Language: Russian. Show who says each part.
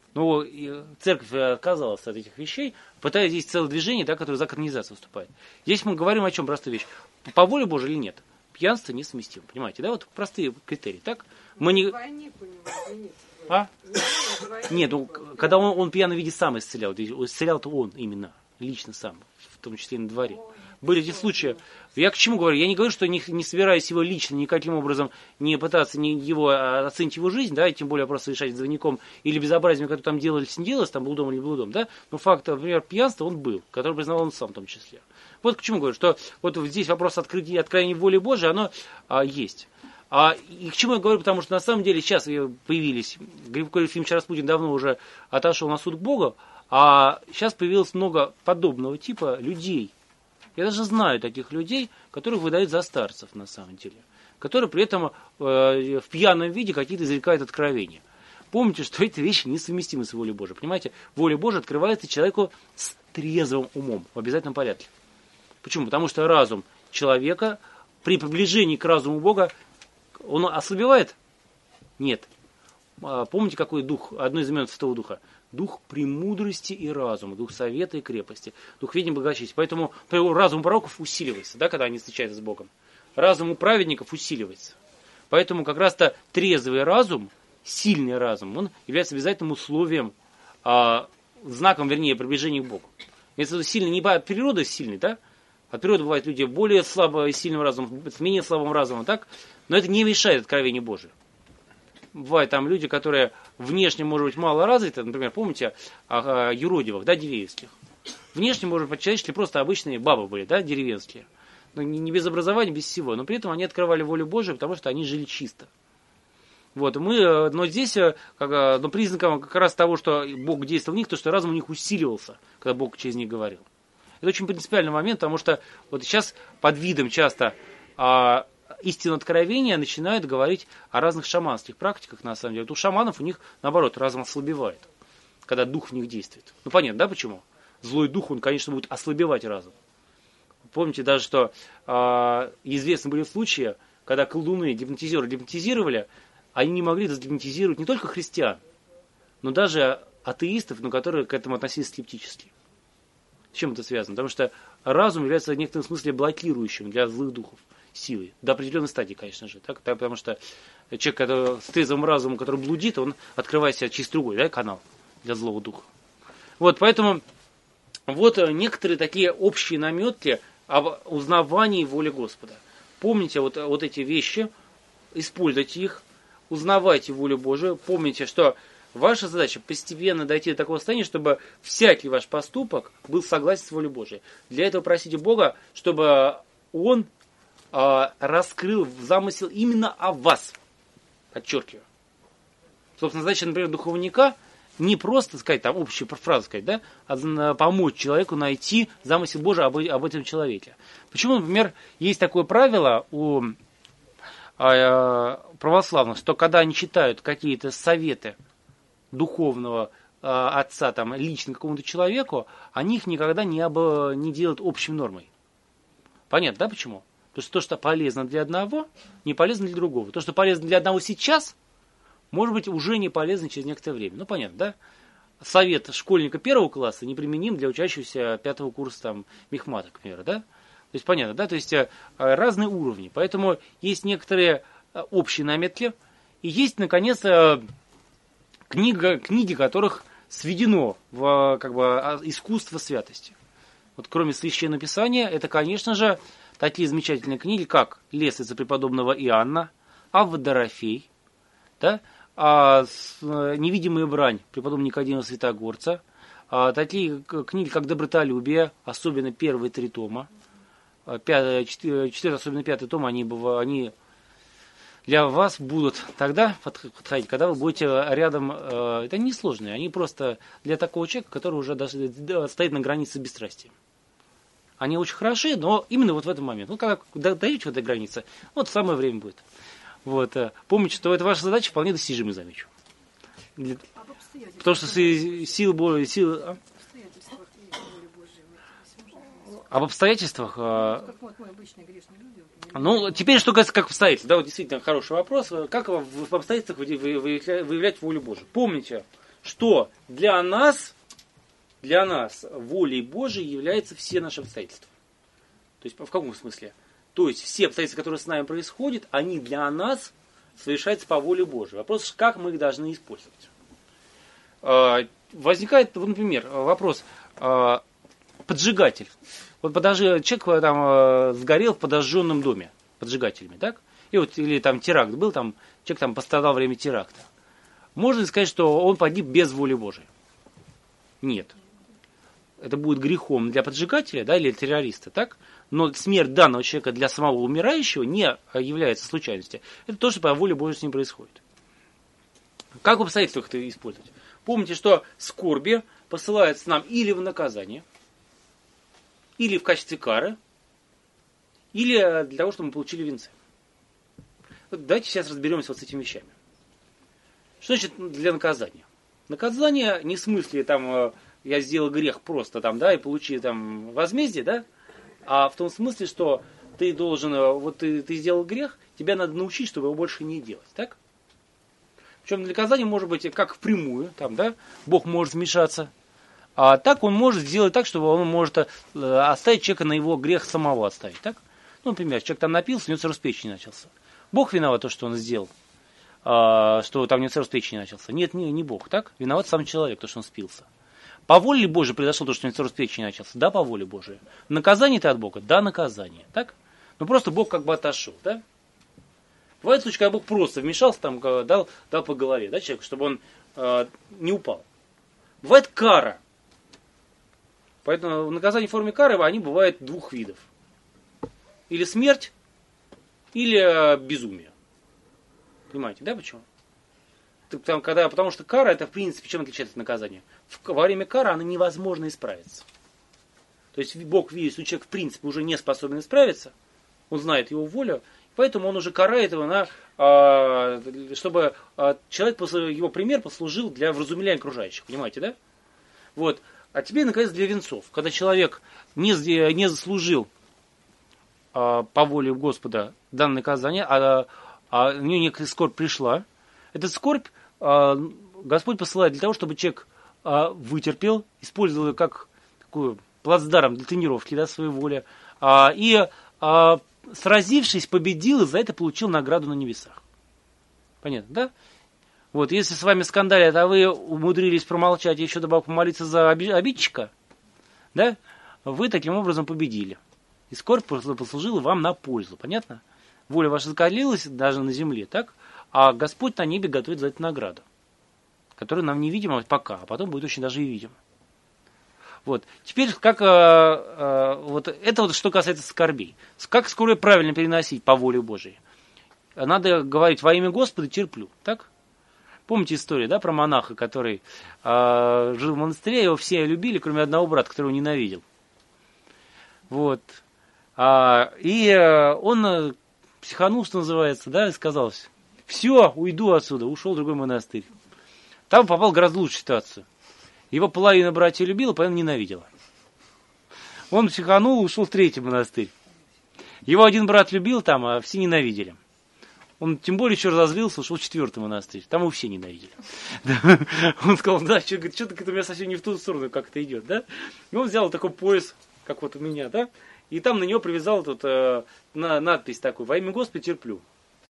Speaker 1: Но церковь отказалась от этих вещей, пытаясь здесь целое движение, да, которое за канонизацию выступает. Здесь мы говорим о чем? Простую вещь. По воле Божией или нет? Пьянство несовместимо. Понимаете, да? Вот простые критерии. Так? Мы не... Нет, ну, когда он в пьяном виде сам исцелял. Исцелял-то он именно, лично сам, в том числе и на дворе. Были эти случаи. Я к чему говорю? Я не говорю, что не собираюсь его лично никаким образом не пытаться его оценить его жизнь, да, и тем более просто решать двойником или безобразием, которое там делалось, не делалось, там блудом или блудом, да. Но факт, например, пьянства он был, который признавал он сам в том числе. Вот к чему говорю, что вот здесь вопрос откровения воли Божией, оно есть. И к чему я говорю, потому что на самом деле сейчас появились, Григорий Ефимович Распутин давно уже отошел на суд к Богу, а сейчас появилось много подобного типа людей. Я даже знаю таких людей, которых выдают за старцев на самом деле, которые при этом в пьяном виде какие-то извлекают откровения. Помните, что эти вещи несовместимы с волей Божией. Понимаете, воля Божия открывается человеку с трезвым умом в обязательном порядке. Почему? Потому что разум человека при приближении к разуму Бога, он ослабевает? Нет. Помните, какой дух, одно из имен Святого Духа? Дух премудрости и разума, дух совета и крепости, дух ведения и благочестия. Поэтому разум пророков усиливается, да, когда они встречаются с Богом. Разум у праведников усиливается. Поэтому как раз-то трезвый разум, сильный разум, он является обязательным условием, знаком, вернее, приближения к Богу. Если сильный, не от природы сильный, да? От природы бывают люди более слабо и сильным разумом, с менее слабым разумом, так? Но это не мешает откровению Божию. Бывают там люди, которые внешне, может быть, мало развиты, например, помните о юродивых, да, деревенских. Внешне, может быть, человеческие просто обычные бабы были, да, деревенские. Но не без образования, без всего. Но при этом они открывали волю Божию, потому что они жили чисто. Вот, но здесь но признаком как раз того, что Бог действовал в них, то, что разум у них усиливался, когда Бог через них говорил. Это очень принципиальный момент, потому что вот сейчас под видом часто истинного откровения начинают говорить о разных шаманских практиках, на самом деле. Вот у шаманов у них, наоборот, разум ослабевает, когда дух в них действует. Ну, понятно, да, почему? Злой дух, он, конечно, будет ослабевать разум. Помните даже, что известны были случаи, когда колдуны, гипнотизеры гипнотизировали, они не могли загипнотизировать не только христиан, но даже атеистов, но которые к этому относились скептически. С чем это связано? Потому что разум является в некотором смысле блокирующим для злых духов силой. До определенной стадии, конечно же. Так, потому что человек, который с трезвым разумом, который блудит, он открывает себе через другой, да, канал для злого духа. Вот, поэтому вот некоторые такие общие наметки об узнавании воли Господа. Помните вот эти вещи, используйте их, узнавайте волю Божию. Помните, что ваша задача постепенно дойти до такого состояния, чтобы всякий ваш поступок был согласен с волей Божией. Для этого просите Бога, чтобы Он раскрыл замысел именно о вас. Подчеркиваю. Собственно, задача, например, духовника не просто сказать, там, общую фразу сказать, да, а помочь человеку найти замысел Божий об этом человеке. Почему, например, есть такое правило у православных, что когда они читают какие-то советы духовного отца там, лично какому-то человеку, они их никогда не делают общей нормой. Понятно, да, почему? Потому что то, что полезно для одного, не полезно для другого. То, что полезно для одного сейчас, может быть, уже не полезно через некоторое время. Ну, понятно, да? Совет школьника первого класса неприменим для учащегося пятого курса там, мехмата, к примеру, да? То есть, понятно, да? То есть, разные уровни. Поэтому есть некоторые общие наметки, и есть, наконец, книги, которых сведено в искусство святости. Вот кроме Священного Писания, это, конечно же, такие замечательные книги, как «Лестница преподобного Иоанна», «Авва Дорофей», да? «Невидимая брань» преподобного Никодима Святогорца, такие книги, как «Добротолюбие», особенно первые 3 тома, 4, особенно 5 том, они для вас будут тогда подходить, когда вы будете рядом. Это не сложные, они просто для такого человека, который уже стоит на границе бесстрастия. Они очень хороши, но именно вот в этот момент. Ну, когда дойдете в этой границе, вот самое время будет. Вот. Помните, что это ваша задача вполне достижима, замечу. Потому что сила Божья, об обстоятельствах. Ну, теперь что касается как обстоятельств. Да, вот действительно хороший вопрос. Как в обстоятельствах выявлять волю Божию? Помните, что для нас волей Божией являются все наши обстоятельства. То есть, в каком смысле? То есть, все обстоятельства, которые с нами происходят, они для нас совершаются по воле Божией. Вопрос, как мы их должны использовать. Возникает, например, вопрос, поджигатель. Вот человек там сгорел в подожженном доме поджигателями, так? И вот, или там теракт был, там, человек там пострадал во время теракта. Можно ли сказать, что он погиб без воли Божией? Нет. Это будет грехом для поджигателя, да, или террориста, так? Но смерть данного человека для самого умирающего не является случайностью. Это то, что по воле Божией с ним происходит. Как в обстоятельствах это использовать? Помните, что скорби посылаются нам или в наказание, или в качестве кары, или для того, чтобы мы получили венцы. Вот давайте сейчас разберемся вот с этими вещами. Что значит для наказания? Наказание не в смысле там я сделал грех просто там, да, и получил там возмездие, да, а в том смысле, что ты должен, вот ты сделал грех, тебя надо научить, чтобы его больше не делать, так? Причем наказание может быть как впрямую, там, да, Бог может вмешаться, а так он может сделать так, чтобы он может оставить человека на его грех самого оставить, так? Ну, например, человек там напился, у него цирроз печени начался. Бог виноват то, что он сделал, что там у него цирроз печени начался. Нет, не Бог, так? Виноват сам человек, то, что он спился. По воле Божией произошло то, что у него цирроз печени начался? Да, по воле Божией. Наказание-то от Бога? Да, наказание, так? Ну, просто Бог как бы отошел, да? Бывает случай, когда Бог просто вмешался, там, дал по голове, да, человеку, чтобы он не упал. Бывает кара. Поэтому наказание в форме кары, они бывают двух видов. Или смерть, или безумие. Понимаете, да, почему? Потому что кара, это в принципе, чем отличается от наказания? Во время кары она невозможно исправиться. То есть Бог видит, что человек в принципе уже не способен исправиться, он знает его волю, поэтому он уже карает его, чтобы человек, его пример послужил для вразумления окружающих. Понимаете, да? Вот. А теперь, наконец, для венцов. Когда человек не заслужил по воле Господа данное наказание, а у него некая скорбь пришла, эта скорбь Господь посылает для того, чтобы человек вытерпел, использовал ее как такую плацдарм для тренировки, да, своей воли, и сразившись, победил, и за это получил награду на небесах. Понятно, да? Вот, если с вами скандалят, а вы умудрились промолчать и еще добавок помолиться за обидчика, да, вы таким образом победили. И скорбь послужила вам на пользу, понятно? Воля ваша закалилась даже на земле, так? А Господь на небе готовит за это награду, которая нам невидима пока, а потом будет очень даже и видима. Вот. Теперь, как вот это вот что касается скорбей. Как скорбь правильно переносить по воле Божией? Надо говорить: во имя Господа терплю, так? Помните историю, да, про монаха, который жил в монастыре, его все любили, кроме одного брата, которого ненавидел. Вот. И он психанул, что называется, да, и сказал: все, уйду отсюда, ушел в другой монастырь. Там попал в гораздо лучшую ситуацию. Его половина братьев любила, половина ненавидела. Он психанул, ушел в третий монастырь. Его один брат любил там, а все ненавидели. Он тем более еще разозлился, ушел в четвертый монастырь. Там его все ненавидели. Он сказал: да, что-то у меня совсем не в ту сторону как это идет, да? И он взял такой пояс, как вот у меня, да? И там на него привязал тут надпись такую: во имя Господа терплю.